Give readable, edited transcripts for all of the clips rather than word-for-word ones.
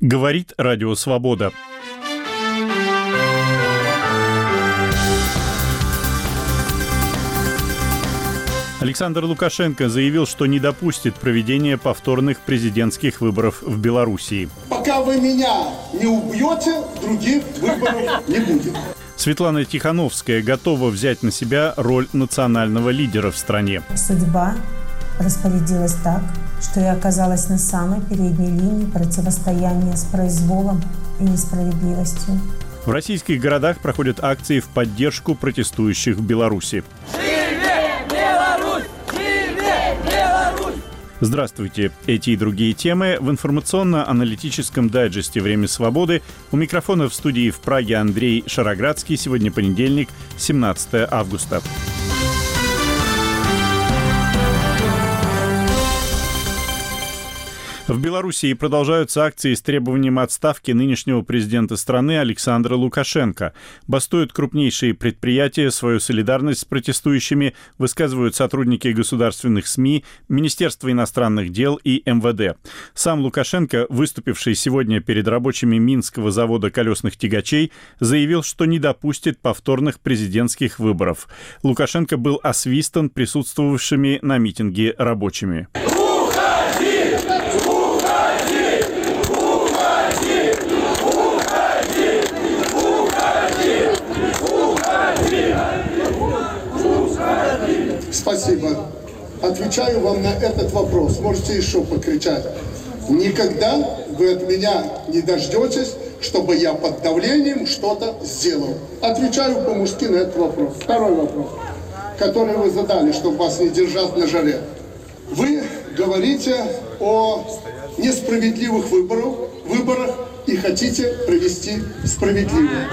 Говорит Радио Свобода. Александр Лукашенко заявил, что не допустит проведения повторных президентских выборов в Белоруссии. Пока вы меня не убьете, других выборов не будет. Светлана Тихановская готова взять на себя роль национального лидера в стране. Судьба распорядилась так, что я оказалась на самой передней линии противостояния с произволом и несправедливостью. В российских городах проходят акции в поддержку протестующих в Беларуси. Здравствуйте! Эти и другие темы в информационно-аналитическом дайджесте «Время свободы». У микрофона в студии в Праге Андрей Шароградский. Сегодня понедельник, 17 августа. В Белоруссии продолжаются акции с требованием отставки нынешнего президента страны Александра Лукашенко. Бастуют крупнейшие предприятия, свою солидарность с протестующими высказывают сотрудники государственных СМИ, Министерства иностранных дел и МВД. Сам Лукашенко, выступивший сегодня перед рабочими Минского завода колесных тягачей, заявил, что не допустит повторных президентских выборов. Лукашенко был освистан присутствовавшими на митинге рабочими. Спасибо. Отвечаю вам на этот вопрос. Можете еще покричать. Никогда вы от меня не дождетесь, чтобы я под давлением что-то сделал. Отвечаю по-мужски на этот вопрос. Второй вопрос, который вы задали, чтобы вас не держать на жаре. Вы говорите о несправедливых выборах и хотите провести справедливые.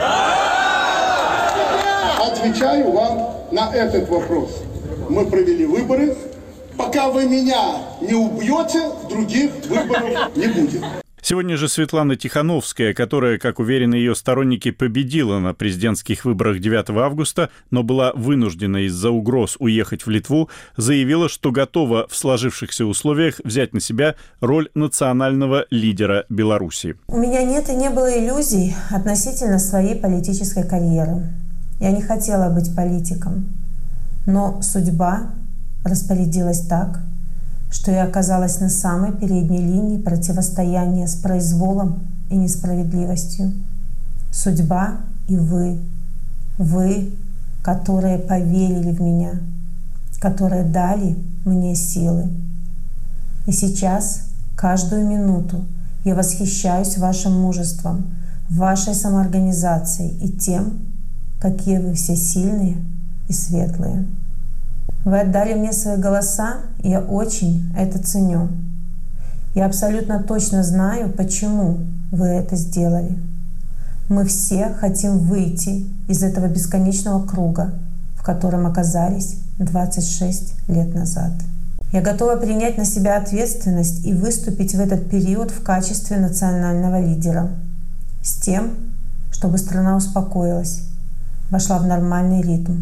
Отвечаю вам на этот вопрос. Мы провели выборы. Пока вы меня не убьете, других выборов не будет. Сегодня же Светлана Тихановская, которая, как уверены ее сторонники, победила на президентских выборах 9 августа, но была вынуждена из-за угроз уехать в Литву, заявила, что готова в сложившихся условиях взять на себя роль национального лидера Беларуси. У меня нет и не было иллюзий относительно своей политической карьеры. Я не хотела быть политиком. Но судьба распорядилась так, что я оказалась на самой передней линии противостояния с произволом и несправедливостью. Судьба и вы, которые поверили в меня, которые дали мне силы. И сейчас, каждую минуту, я восхищаюсь вашим мужеством, вашей самоорганизацией и тем, какие вы все сильные и светлые. Вы отдали мне свои голоса, и я очень это ценю. Я абсолютно точно знаю, почему вы это сделали. Мы все хотим выйти из этого бесконечного круга, в котором оказались 26 лет назад. Я готова принять на себя ответственность и выступить в этот период в качестве национального лидера, с тем, чтобы страна успокоилась, вошла в нормальный ритм,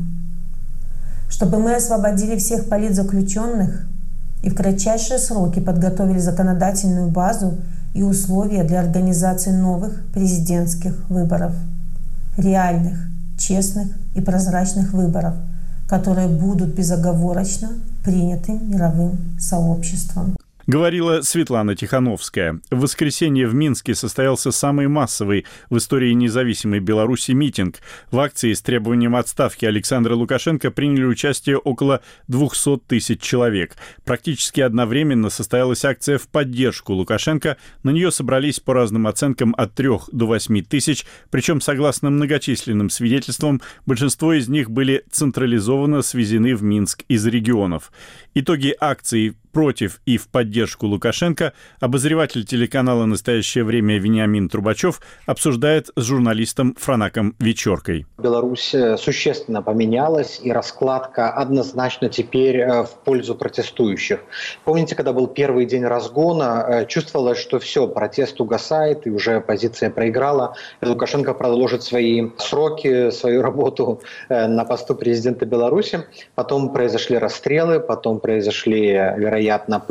чтобы мы освободили всех политзаключенных и в кратчайшие сроки подготовили законодательную базу и условия для организации новых президентских выборов. Реальных, честных и прозрачных выборов, которые будут безоговорочно приняты мировым сообществом. Говорила Светлана Тихановская. В воскресенье в Минске состоялся самый массовый в истории независимой Беларуси митинг. В акции с требованием отставки Александра Лукашенко приняли участие около 200 тысяч человек. Практически одновременно состоялась акция в поддержку Лукашенко. На нее собрались по разным оценкам от 3 до 8 тысяч, причем, согласно многочисленным свидетельствам, большинство из них были централизованно свезены в Минск из регионов. Итоги акции против и в поддержку Лукашенко обозреватель телеканала «Настоящее время» Вениамин Трубачев обсуждает с журналистом Франаком Вечеркой. Беларусь существенно поменялась, и раскладка однозначно теперь в пользу протестующих. Помните, когда был первый день разгона, чувствовалось, что все, протест угасает, и уже оппозиция проиграла. Лукашенко продолжит свои сроки, свою работу на посту президента Беларуси. Потом произошли расстрелы, потом произошли, вероятно, пытки в тюрьмах.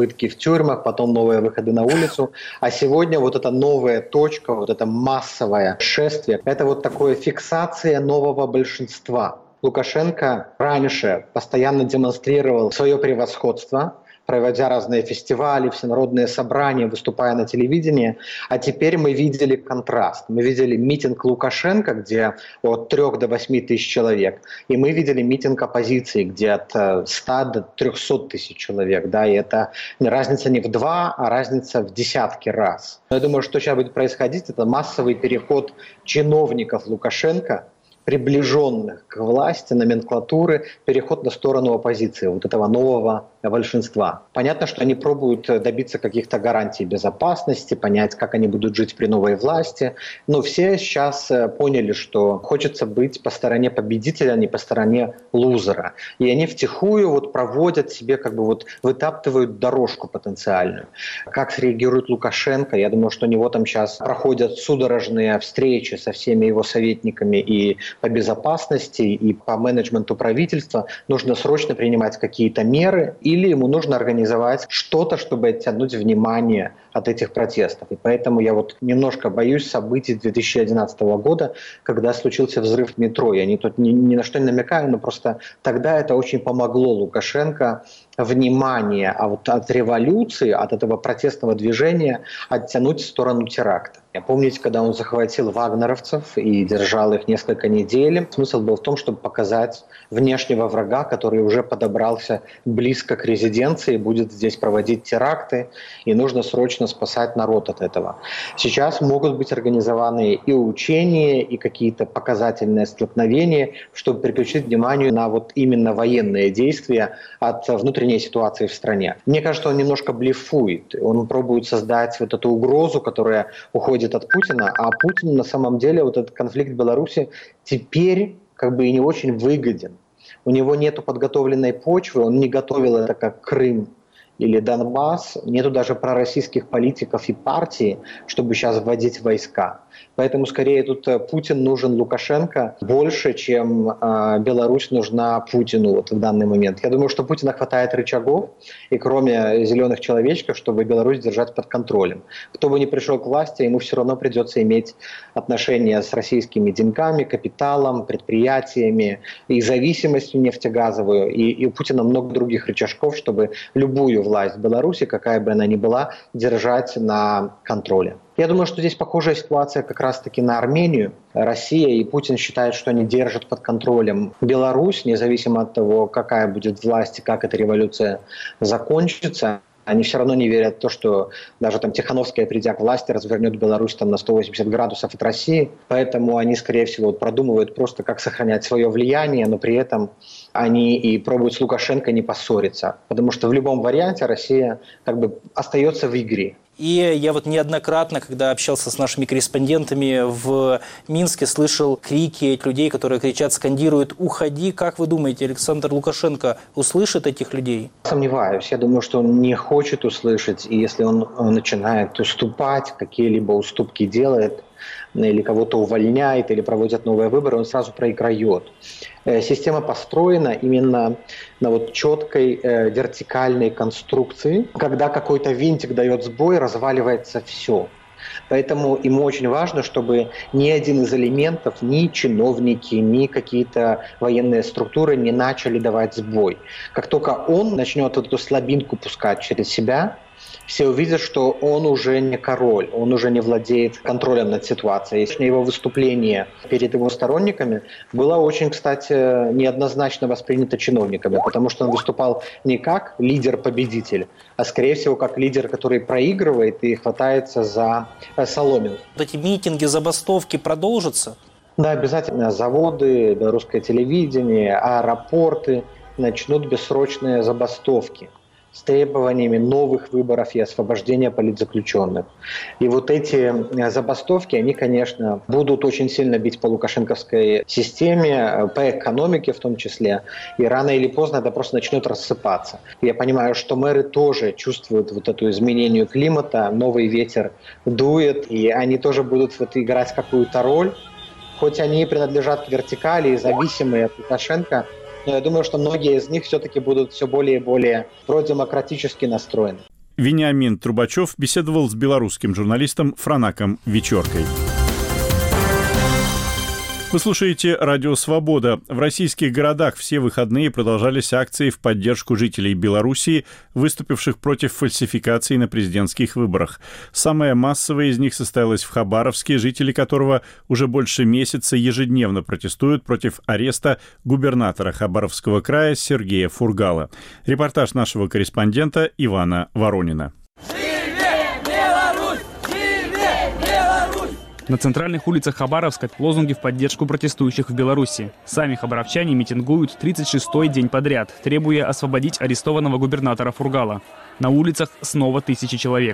тюрьмах, потом новые выходы на улицу. А сегодня вот эта новая точка, вот это массовое шествие, это вот такая фиксация нового большинства. Лукашенко раньше постоянно демонстрировал свое превосходство, проводя разные фестивали, всенародные собрания, выступая на телевидении. А теперь мы видели контраст. Мы видели митинг Лукашенко, где от 3 до 8 тысяч человек. И мы видели митинг оппозиции, где от 100 до 300 тысяч человек. Да, и это разница не в 2, а разница в десятки раз. Но я думаю, что сейчас будет происходить, это массовый переход чиновников Лукашенко, приближенных к власти, номенклатуры, переход на сторону оппозиции, вот этого нового большинства. Понятно, что они пробуют добиться каких-то гарантий безопасности, понять, как они будут жить при новой власти. Но все сейчас поняли, что хочется быть по стороне победителя, а не по стороне лузера. И они втихую вот проводят себе, как бы вот вытаптывают дорожку потенциальную. Как среагирует Лукашенко? Я думаю, что у него там сейчас проходят судорожные встречи со всеми его советниками и по безопасности, и по менеджменту правительства. Нужно срочно принимать какие-то меры, или ему нужно организовать что-то, чтобы оттянуть внимание от этих протестов. И поэтому я вот немножко боюсь событий 2011 года, когда случился взрыв в метро. Я тут ни на что не намекаю, но просто тогда это очень помогло Лукашенко внимание от революции, от этого протестного движения оттянуть в сторону теракта. Помните, когда он захватил вагнеровцев и держал их несколько недель, смысл был в том, чтобы показать внешнего врага, который уже подобрался близко к резиденции, будет здесь проводить теракты, и нужно срочно спасать народ от этого. Сейчас могут быть организованы и учения, и какие-то показательные столкновения, чтобы переключить внимание на вот именно военные действия от внутренней ситуации в стране. Мне кажется, он немножко блефует. Он пробует создать вот эту угрозу, которая уходит от Путина, а Путину на самом деле вот этот конфликт в Беларуси теперь как бы и не очень выгоден. У него нету подготовленной почвы, он не готовил это как Крым или Донбасс, нету даже пророссийских политиков и партий, чтобы сейчас вводить войска. Поэтому скорее тут Путин нужен Лукашенко больше, чем Беларусь нужна Путину вот в данный момент. Я думаю, что Путина хватает рычагов, и кроме зеленых человечков, чтобы Беларусь держать под контролем. Кто бы ни пришел к власти, ему все равно придется иметь отношения с российскими деньгами, капиталом, предприятиями и зависимостью нефтегазовую. И у Путина много других рычажков, чтобы любую власть в Беларуси, какая бы она ни была, держать на контроле. Я думаю, что здесь похожая ситуация как раз-таки на Армению. Россия и Путин считают, что они держат под контролем Беларусь, независимо от того, какая будет власть и как эта революция закончится. Они все равно не верят в то, что даже там Тихановская, придя к власти, развернет Беларусь там на 180 градусов от России. Поэтому они, скорее всего, продумывают просто, как сохранять свое влияние, но при этом они и пробуют с Лукашенко не поссориться. Потому что в любом варианте Россия как бы остается в игре. И я вот неоднократно, когда общался с нашими корреспондентами в Минске, слышал крики людей, которые кричат, скандируют «Уходи!». Как вы думаете, Александр Лукашенко услышит этих людей? Сомневаюсь. Я думаю, что он не хочет услышать. И если он начинает уступать, какие-либо уступки делает, или кого-то увольняет, или проводят новые выборы, он сразу проиграет. Система построена именно на вот четкой вертикальной конструкции. Когда какой-то винтик дает сбой, разваливается все. Поэтому ему очень важно, чтобы ни один из элементов, ни чиновники, ни какие-то военные структуры не начали давать сбой. Как только он начнет эту слабинку пускать через себя, все увидят, что он уже не король, он уже не владеет контролем над ситуацией. Его выступление перед его сторонниками было очень, кстати, неоднозначно воспринято чиновниками, потому что он выступал не как лидер-победитель, а, скорее всего, как лидер, который проигрывает и хватается за соломинку. Вот эти митинги, забастовки продолжатся? Да, обязательно. Заводы, белорусское телевидение, аэропорты начнут бессрочные забастовки с требованиями новых выборов и освобождения политзаключенных. И вот эти забастовки, они, конечно, будут очень сильно бить по лукашенковской системе, по экономике в том числе, и рано или поздно это просто начнет рассыпаться. Я понимаю, что мэры тоже чувствуют вот эту изменение климата, новый ветер дует, и они тоже будут вот играть какую-то роль, хоть они принадлежат к вертикали и зависимые от Лукашенко, но я думаю, что многие из них все-таки будут все более и более продемократически настроены. Вениамин Трубачев беседовал с белорусским журналистом Франаком Вечеркой. Вы слушаете «Радио Свобода». В российских городах все выходные продолжались акции в поддержку жителей Белоруссии, выступивших против фальсификаций на президентских выборах. Самая массовая из них состоялась в Хабаровске, жители которого уже больше месяца ежедневно протестуют против ареста губернатора Хабаровского края Сергея Фургала. Репортаж нашего корреспондента Ивана Воронина. На центральных улицах Хабаровска лозунги в поддержку протестующих в Беларуси. Сами хабаровчане митингуют 36-й день подряд, требуя освободить арестованного губернатора Фургала. На улицах снова тысячи человек.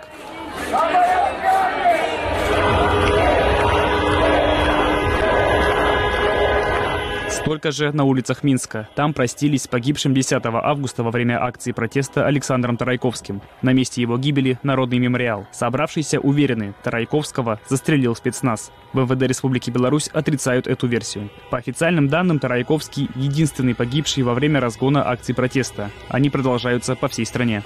Столько же на улицах Минска. Там простились с погибшим 10 августа во время акции протеста Александром Тарайковским. На месте его гибели народный мемориал. Собравшиеся уверены, Тарайковского застрелил спецназ. В МВД Республики Беларусь отрицают эту версию. По официальным данным, Тарайковский – единственный погибший во время разгона акций протеста. Они продолжаются по всей стране.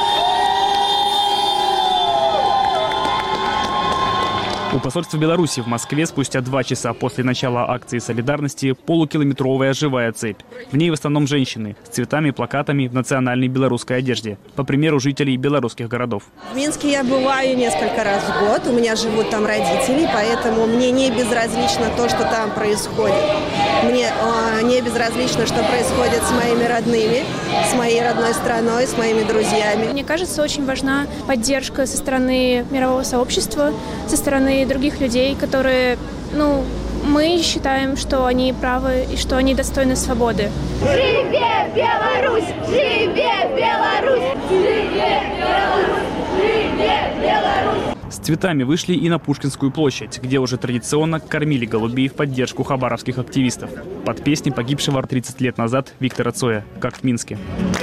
У посольства Беларуси в Москве спустя 2 часа после начала акции солидарности полукилометровая живая цепь. В ней в основном женщины с цветами, плакатами в национальной белорусской одежде, по примеру жителей белорусских городов. В Минске я бываю несколько раз в год, у меня живут там родители, поэтому мне не безразлично то, что там происходит. Мне не безразлично, что происходит с моими родными, с моей родной страной, с моими друзьями. Мне кажется, очень важна поддержка со стороны мирового сообщества, со стороны других людей, которые, мы считаем, что они правы и что они достойны свободы. Живе Беларусь! Живе Беларусь! Живе Беларусь! Живе Беларусь! С цветами вышли и на Пушкинскую площадь, где уже традиционно кормили голубей в поддержку хабаровских активистов. Под песни погибшего 30 лет назад Виктора Цоя, как в Минске.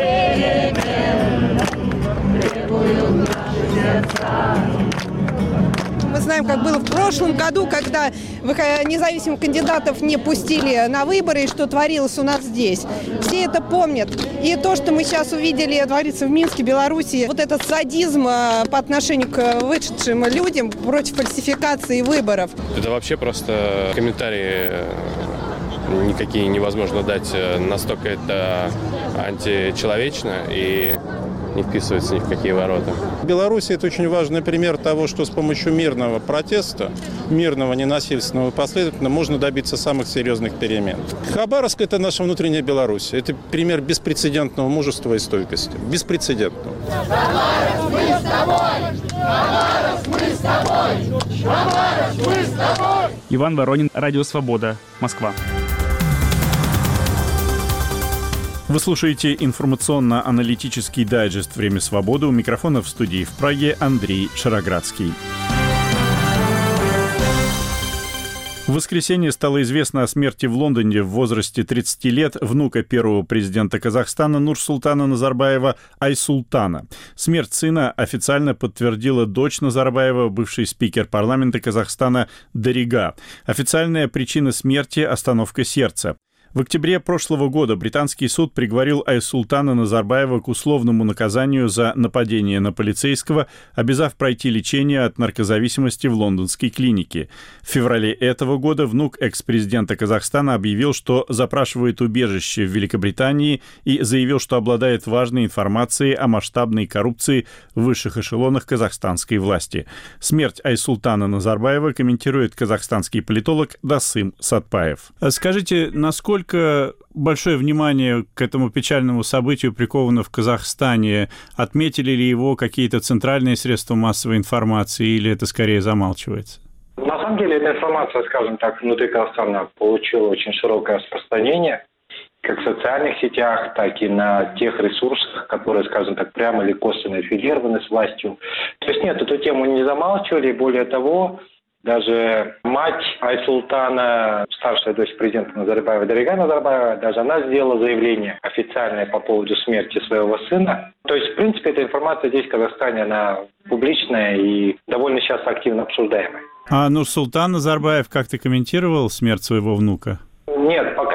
Мы знаем, как было в прошлом году, когда независимых кандидатов не пустили на выборы, и что творилось у нас здесь. Все это помнят. И то, что мы сейчас увидели творится в Минске, Беларуси, вот этот садизм по отношению к вышедшим людям против фальсификации выборов. Это вообще просто комментарии никакие невозможно дать. Настолько это античеловечно и не вписывается ни в какие ворота. Беларусь – это очень важный пример того, что с помощью мирного протеста, мирного, ненасильственного и последовательно можно добиться самых серьезных перемен. Хабаровск – это наша внутренняя Беларусь. Это пример беспрецедентного мужества и стойкости. Беспрецедентного. Хабаровск, мы с тобой! Хабаровск, мы с тобой! Хабаровск, мы с тобой! Иван Воронин, Радио Свобода, Москва. Вы слушаете информационно-аналитический дайджест «Время свободы». У микрофона в студии в Праге Андрей Шароградский. В воскресенье стало известно о смерти в Лондоне в возрасте 30 лет внука первого президента Казахстана Нурсултана Назарбаева Айсултана. Смерть сына официально подтвердила дочь Назарбаева, бывший спикер парламента Казахстана Дарига. Официальная причина смерти – остановка сердца. В октябре прошлого года британский суд приговорил Айсултана Назарбаева к условному наказанию за нападение на полицейского, обязав пройти лечение от наркозависимости в лондонской клинике. В феврале этого года внук экс-президента Казахстана объявил, что запрашивает убежище в Великобритании и заявил, что обладает важной информацией о масштабной коррупции в высших эшелонах казахстанской власти. Смерть Айсултана Назарбаева комментирует казахстанский политолог Дасым Сатпаев. Скажите, насколько большое внимание к этому печальному событию приковано в Казахстане? Отметили ли его какие-то центральные средства массовой информации или это скорее замалчивается? На самом деле эта информация, скажем так, внутри Казахстана получила очень широкое распространение, как в социальных сетях, так и на тех ресурсах, которые, скажем так, прямо или косвенно аффилированы с властью. То есть нет, эту тему не замалчивали, более того, даже мать Айсултана, старшая дочь президента Назарбаева, Дарига Назарбаева, даже она сделала заявление официальное по поводу смерти своего сына. То есть, в принципе, эта информация здесь, в Казахстане, она публичная и довольно сейчас активно обсуждаемая. А Нурсултан Назарбаев как-то комментировал смерть своего внука? Нет, пока еще не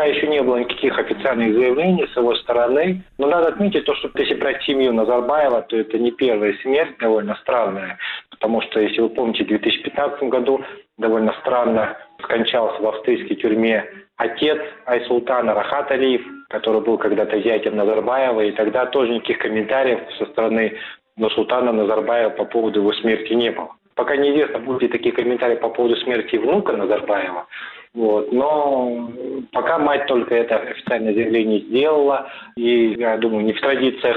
было никаких официальных заявлений с его стороны. Но надо отметить то, что если брать семью Назарбаева, то это не первая смерть, довольно странная. Потому что, если вы помните, в 2015 году довольно странно скончался в австрийской тюрьме отец Айсултана Рахат Алиев, который был когда-то зятем Назарбаева. И тогда тоже никаких комментариев со стороны Нурсултана Назарбаева по поводу его смерти не было. Пока неизвестно, будут ли такие комментарии по поводу смерти внука Назарбаева. Но пока мать только это официальное заявление сделала. И, я думаю, не в традициях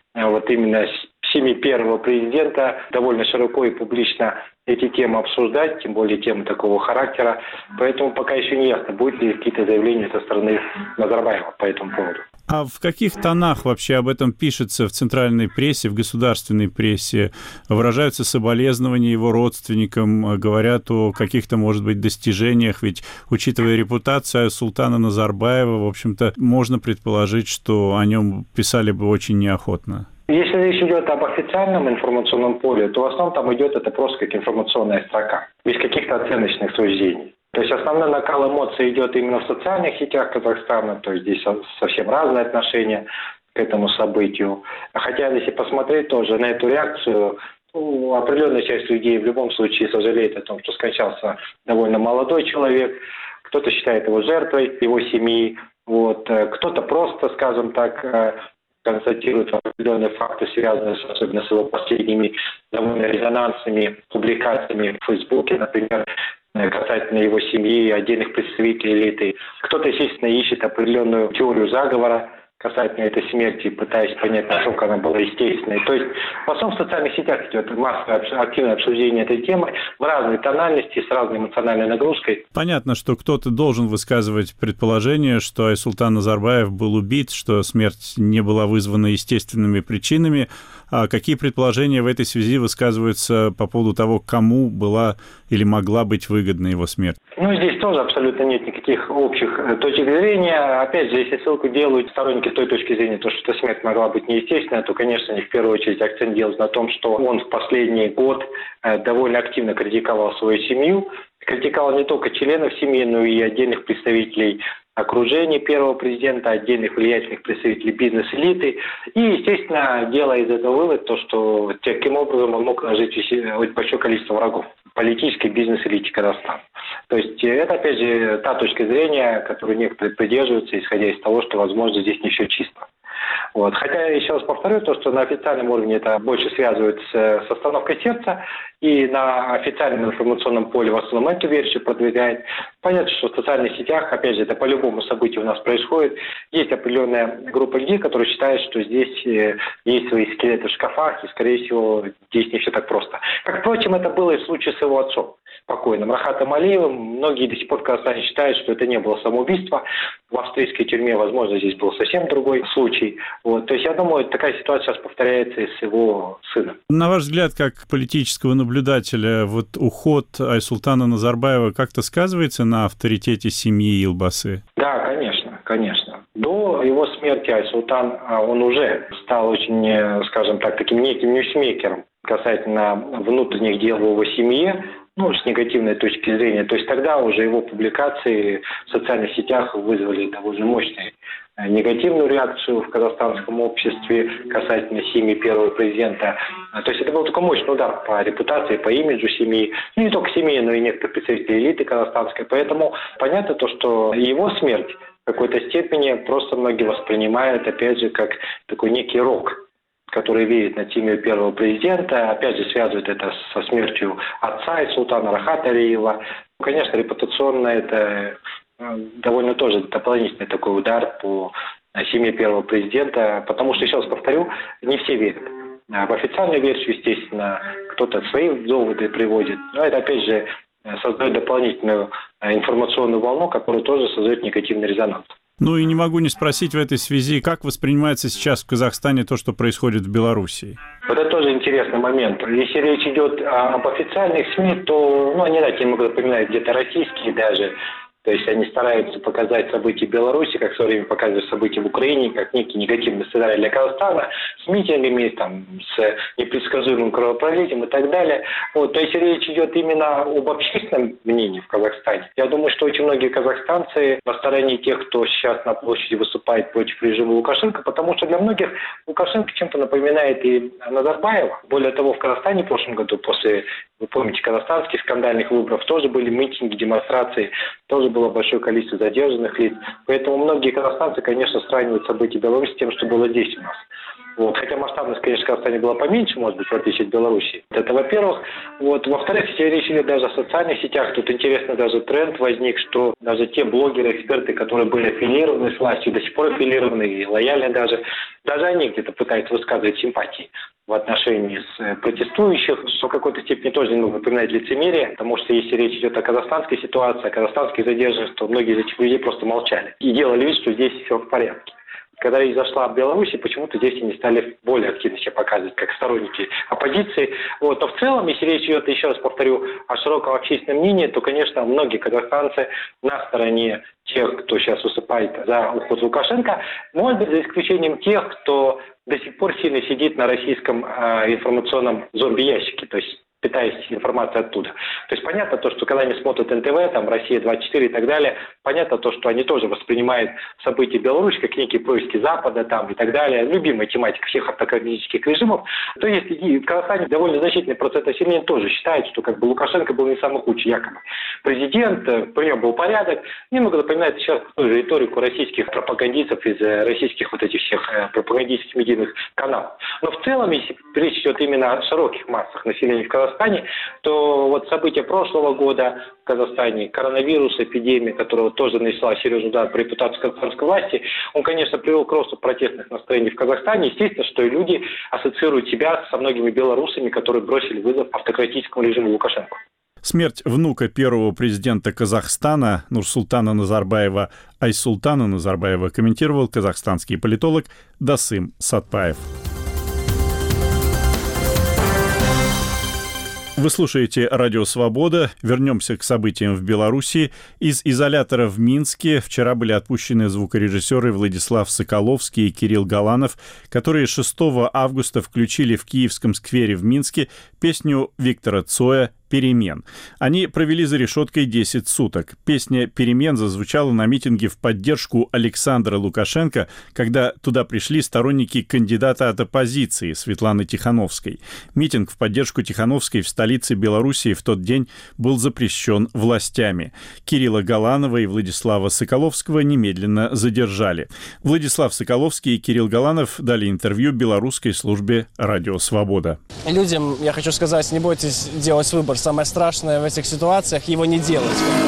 именно семьи первого президента довольно широко и публично эти темы обсуждать, тем более темы такого характера. Поэтому пока еще не ясно, будут ли какие-то заявления со стороны Назарбаева по этому поводу. А в каких тонах вообще об этом пишется в центральной прессе, в государственной прессе? Выражаются соболезнования его родственникам, говорят о каких-то, может быть, достижениях, ведь, учитывая репутацию султана Назарбаева, в общем-то, можно предположить, что о нем писали бы очень неохотно. Если речь идет об официальном информационном поле, то в основном там идет это просто как информационная строка, без каких-то оценочных суждений. То есть основной накал эмоций идет именно в социальных сетях Казахстана, то есть здесь совсем разные отношения к этому событию. Хотя, если посмотреть тоже на эту реакцию, определенная часть людей в любом случае сожалеет о том, что скончался довольно молодой человек, кто-то считает его жертвой его семьи, кто-то просто, скажем так, констатирует определенные факты, связанные особенно с его последними довольно резонансными публикациями в Фейсбуке, например, касательно его семьи и отдельных представителей элиты. Кто-то, естественно, ищет определенную теорию заговора касательно этой смерти, пытаясь понять, насколько она была естественной. То есть в основном в социальных сетях идет массовое активное обсуждение этой темы в разной тональности, с разной эмоциональной нагрузкой. Понятно, что кто-то должен высказывать предположение, что Айсултан Назарбаев был убит, что смерть не была вызвана естественными причинами. А какие предположения в этой связи высказываются по поводу того, кому была или могла быть выгодна его смерть? Здесь тоже абсолютно нет никаких общих точек зрения. Опять же, если ссылку делают сторонники той точки зрения, то, что смерть могла быть неестественной, то, конечно, они в первую очередь акцент делают на том, что он в последний год довольно активно критиковал свою семью. Критиковал не только членов семьи, но и отдельных представителей окружения первого президента, отдельных влиятельных представителей бизнес-элиты. И, естественно, делая из этого вывод, то, что таким образом он мог нажить большое количество врагов политической бизнес-элите Казахстана. То есть это, опять же, та точка зрения, которую некоторые придерживаются, исходя из того, что, возможно, здесь не все чисто. Хотя, еще раз повторю, то, что на официальном уровне это больше связывается с остановкой сердца, и на официальном информационном поле в основном эту версию продвигает. Понятно, что в социальных сетях, опять же, это по любому событию у нас происходит. Есть определенная группа людей, которые считают, что здесь есть свои скелеты в шкафах, и, скорее всего, здесь не все так просто. Как, впрочем, это было и в случае с его отцом, покойным Рахатом Алиевым. Многие до сих пор в Казахстане считают, что это не было самоубийство. В австрийской тюрьме, возможно, здесь был совсем другой случай. То есть, я думаю, такая ситуация сейчас повторяется и с его сыном. На ваш взгляд, как политического наблюдателя, уход Айсултана Назарбаева как-то сказывается на авторитете семьи Елбасы? Да, конечно. До его смерти Айсултан, он уже стал очень, скажем так, таким неким ньюсмейкером касательно внутренних дел в его семье, с негативной точки зрения. То есть тогда уже его публикации в социальных сетях вызвали довольно мощную негативную реакцию в казахстанском обществе касательно семьи первого президента. То есть это был такой мощный удар по репутации, по имиджу семьи. Не только семьи, но и некоторых представителей элиты казахстанской. Поэтому понятно то, что его смерть в какой-то степени просто многие воспринимают, опять же, как такой некий рок, который веет над семьей первого президента. Опять же, связывают это со смертью отца и султана Рахата Алиева. Конечно, репутационно это довольно тоже дополнительный такой удар по семье первого президента, потому что, еще раз повторю, не все верят. В официальную версию, естественно, кто-то свои доводы приводит, но это, опять же, создает дополнительную информационную волну, которая тоже создает негативный резонанс. И не могу не спросить в этой связи, как воспринимается сейчас в Казахстане то, что происходит в Беларуси? Это тоже интересный момент. Если речь идет об официальных СМИ, то, они, знаете, немного напоминают где-то российские даже. То есть они стараются показать события Беларуси, как в свое время показывают события в Украине, как некий негативный сценарий для Казахстана, с митингами, там, с непредсказуемым кровопролитием и так далее. Вот, то есть речь идет именно об общественном мнении в Казахстане. Я думаю, что очень многие казахстанцы на стороне тех, кто сейчас на площади выступает против режима Лукашенко, потому что для многих Лукашенко чем-то напоминает и Назарбаева. Более того, в Казахстане в прошлом году, после, вы помните, казахстанских скандальных выборов, тоже были митинги, демонстрации, тоже было большое количество задержанных лиц. Поэтому многие казахстанцы, конечно, сравнивают события Беларуси с тем, что было здесь у нас. Вот. Хотя масштабность, конечно, в Казахстане была поменьше, может быть, в отличие от Беларуси. Это во-первых. Вот. Во-вторых, если речь идет даже о социальных сетях, тут интересно даже тренд возник, что даже те блогеры, эксперты, которые были аффилированы с властью, до сих пор аффилированы и лояльны даже они где-то пытаются высказывать симпатии в отношении с протестующих, что в какой-то степени тоже немного напоминает лицемерие, потому что если речь идет о казахстанской ситуации, о казахстанских задержанных, то многие из этих людей просто молчали и делали вид, что здесь все в порядке. Когда речь зашла о Беларуси, почему-то здесь они стали более активно себя показывать, как сторонники оппозиции. Вот. Но в целом, если речь идет, еще раз повторю, о широком общественном мнении, то, конечно, многие казахстанцы на стороне тех, кто сейчас выступает за уход Лукашенко, может быть, за исключением тех, кто до сих пор сильно сидит на российском информационном зомби-ящике, то есть питаясь информацией оттуда. То есть понятно то, что когда они смотрят НТВ, там «Россия-24» и так далее, понятно то, что они тоже воспринимают события Беларуси как некие происки Запада там, и так далее, любимая тематика всех автократических режимов. То есть и в Казахстане довольно значительный процент населения тоже считает, что как бы Лукашенко был не самый худший якобы президент, при нем был порядок. Немного напоминает сейчас ту же риторику российских пропагандистов из российских вот этих всех пропагандистских медийных каналов. Но в целом, если речь идет именно о широких массах населения в Казахстане, то вот события прошлого года в Казахстане, коронавирус, эпидемия, которая тоже нанесла серьезный удар по репутации казахстанской власти, он, конечно, привел к росту протестных настроений в Казахстане. Естественно, что и люди ассоциируют себя со многими белорусами, которые бросили вызов автократическому режиму Лукашенко. Смерть внука первого президента Казахстана Нурсултана Назарбаева Айсултана Назарбаева комментировал казахстанский политолог Дасым Сатпаев. Вы слушаете «Радио Свобода». Вернемся к событиям в Беларуси. Из изолятора в Минске вчера были отпущены звукорежиссеры Владислав Соколовский и Кирилл Галанов, которые 6 августа включили в Киевском сквере в Минске песню Виктора Цоя «Перемен». Они провели за решеткой 10 суток. Песня «Перемен» зазвучала на митинге в поддержку Александра Лукашенко, когда туда пришли сторонники кандидата от оппозиции Светланы Тихановской. Митинг в поддержку Тихановской в столице Белоруссии в тот день был запрещен властями. Кирилла Галанова и Владислава Соколовского немедленно задержали. Владислав Соколовский и Кирилл Галанов дали интервью белорусской службе «Радио Свобода». Людям, я хочу сказать, не бойтесь делать выбор. Самое страшное в этих ситуациях — его не делать.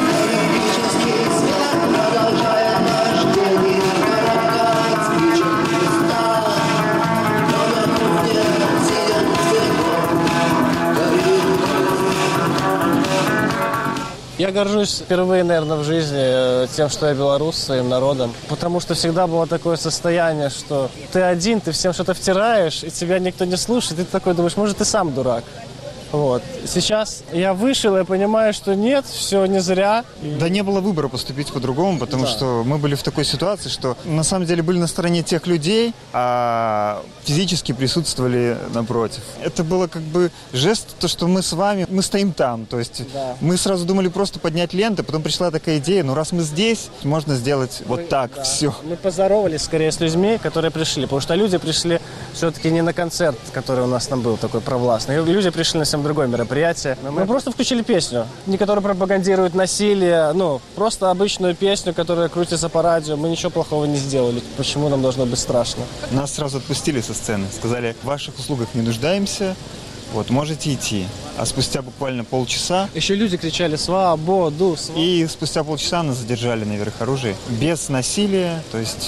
Я горжусь впервые, наверное, в жизни тем, что я белорус, своим народом. Потому что всегда было такое состояние, что ты один, ты всем что-то втираешь, и тебя никто не слушает. И ты такой думаешь, может, ты сам дурак. Вот. Сейчас я вышел, я понимаю, что нет, все не зря. Да не было выбора поступить по-другому, потому что мы были в такой ситуации, что на самом деле были на стороне тех людей, а физически присутствовали напротив. Это было как бы жест, то, что мы с вами, мы стоим там. То есть мы сразу думали просто поднять ленты, потом пришла такая идея, ну раз мы здесь, можно сделать вот так, все. Мы поздоровались скорее с людьми, которые пришли, потому что люди пришли все-таки не на концерт, который у нас там был такой провластный. Люди пришли на другое мероприятие. Мы просто включили песню, не которая пропагандирует насилие, просто обычную песню, которая крутится по радио. Мы ничего плохого не сделали. Почему нам должно быть страшно? Нас сразу отпустили со сцены. Сказали, в ваших услугах не нуждаемся, вот, можете идти. А спустя буквально полчаса... Еще люди кричали «Свободу!» И спустя полчаса нас задержали на верх оружия. Без насилия, то есть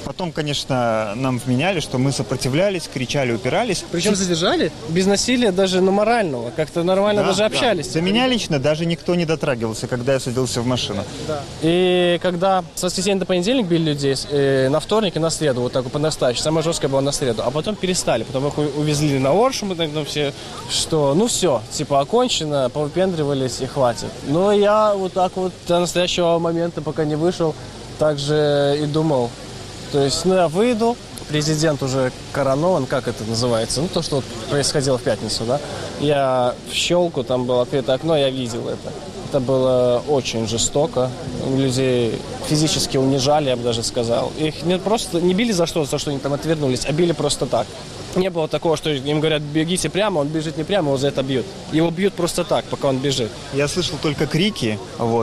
Потом, конечно, нам вменяли, что мы сопротивлялись, кричали, упирались. Причем задержали без насилия даже морального. Как-то нормально даже общались. До меня лично даже никто не дотрагивался, когда я садился в машину. Да. И когда с воскресенья до понедельника били людей, на вторник и на среду, вот так вот по наставке, самое жесткое было на среду, а потом перестали, потом их увезли на Оршу, мы тогда все, что, ну все, типа окончено, повыпендривались и хватит. Но я вот так вот до настоящего момента, пока не вышел, так же и думал. То есть, я выйду, президент уже коронован, как это называется, то, что вот происходило в пятницу, да, я в щелку, там было открытое окно, я видел это. Это было очень жестоко. Людей физически унижали, я бы даже сказал. Их не просто не били за что они там отвернулись, а били просто так. Не было такого, что им говорят, бегите прямо, он бежит не прямо, его за это бьют. Его бьют просто так, пока он бежит. Я слышал только крики,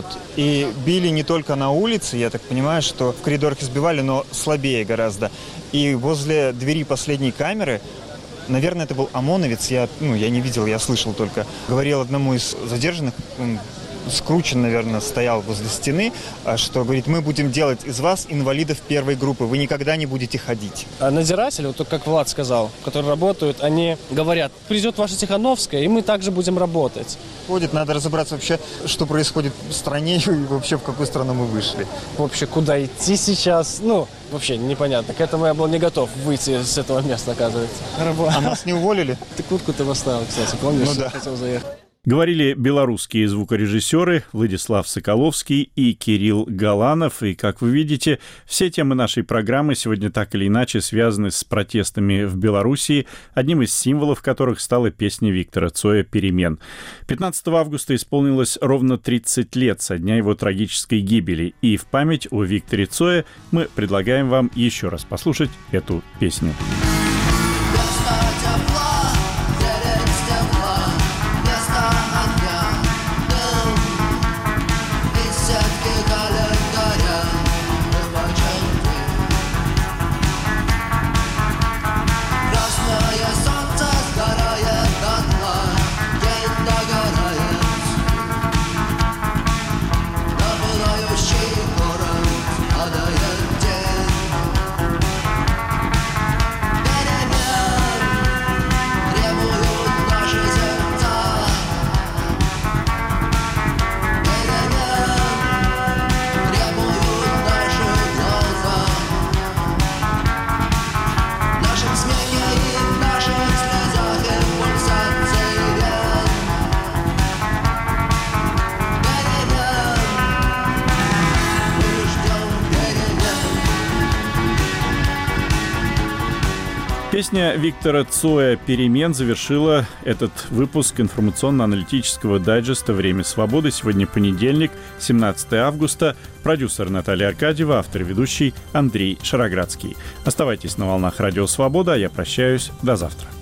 и били не только на улице, я так понимаю, что в коридорах избивали, но слабее гораздо. И возле двери последней камеры, наверное, это был ОМОНовец, я не видел, я слышал только, говорил одному из задержанных, скручен, наверное, стоял возле стены, что, говорит, мы будем делать из вас инвалидов первой группы, вы никогда не будете ходить. А надзиратели, вот как Влад сказал, которые работают, они говорят, придет ваша Тихановская, и мы также будем работать. Надо разобраться вообще, что происходит в стране и вообще в какую страну мы вышли. Вообще, куда идти сейчас, вообще непонятно. К этому я был не готов выйти с этого места, оказывается. А нас не уволили? Ты куртку ты поставил, кстати, помнишь? Да. Хотел заехать. Говорили белорусские звукорежиссеры Владислав Соколовский и Кирилл Галанов. И, как вы видите, все темы нашей программы сегодня так или иначе связаны с протестами в Белоруссии, одним из символов которых стала песня Виктора Цоя «Перемен». 15 августа исполнилось ровно 30 лет со дня его трагической гибели. И в память о Викторе Цое мы предлагаем вам еще раз послушать эту песню. Песня Виктора Цоя «Перемен» завершила этот выпуск информационно-аналитического дайджеста «Время свободы». Сегодня понедельник, 17 августа. Продюсер Наталья Аркадьева, автор и ведущий Андрей Шароградский. Оставайтесь на волнах Радио Свобода, а я прощаюсь. До завтра.